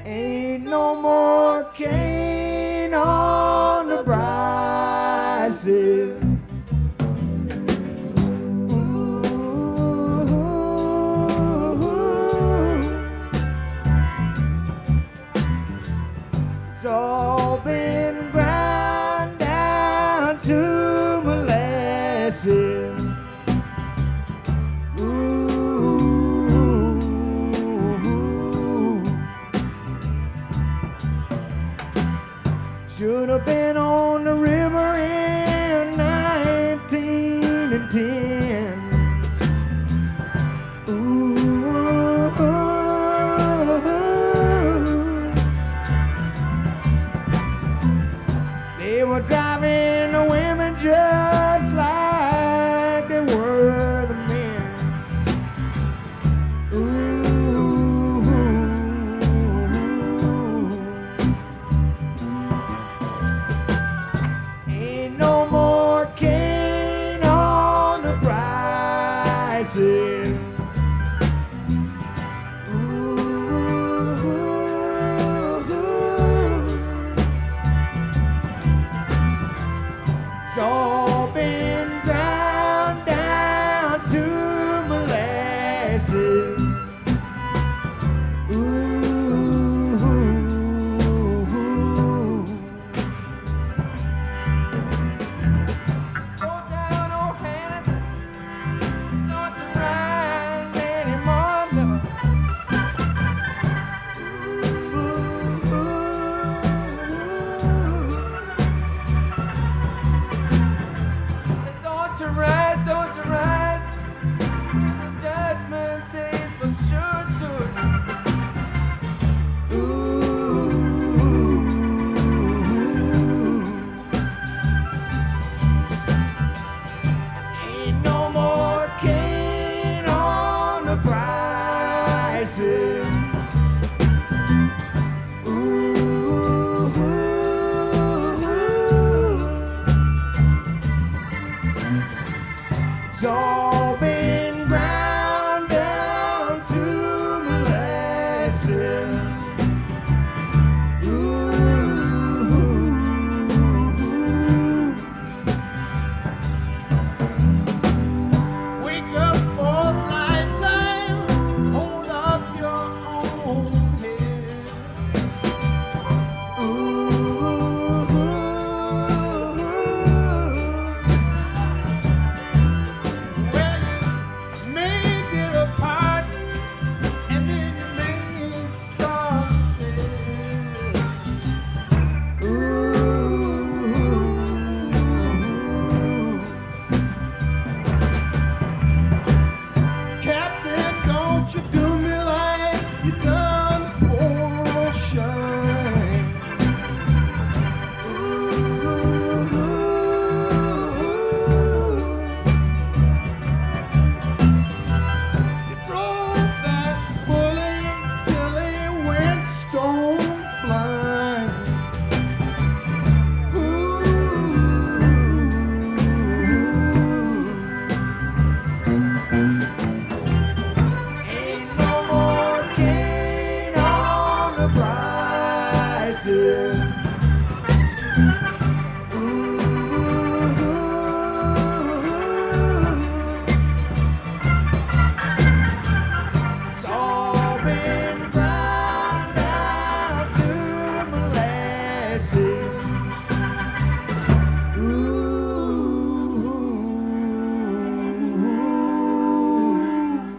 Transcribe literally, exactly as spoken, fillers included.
Ain't no more cane on the prices. It's all been ground down to molasses. Ooh. Should have been on the river in nineteen and ten. They were driving the women just like they were the men. Ooh. Ain't no more cane on the prices. It's all been ground down to molasses. Ooh. Go down, oh Hannah, don't you ride anymore, love. Don't you ride, don't you ride, the judgment days for sure too. Ooh. Ain't no more cane on the prices. Ooh. It's all been ground down to molasses. Ooh. Wake up for a lifetime, hold up your own head. Ooh. Well, you make it apart, and then you make darkness. Ooh. Captain, don't you do me like you done poor Shine. Ooh. You drove that bully till he went stone blind. Ooh. Ain't no more cane on the prices. It's all been ground down to molasses. Ooh.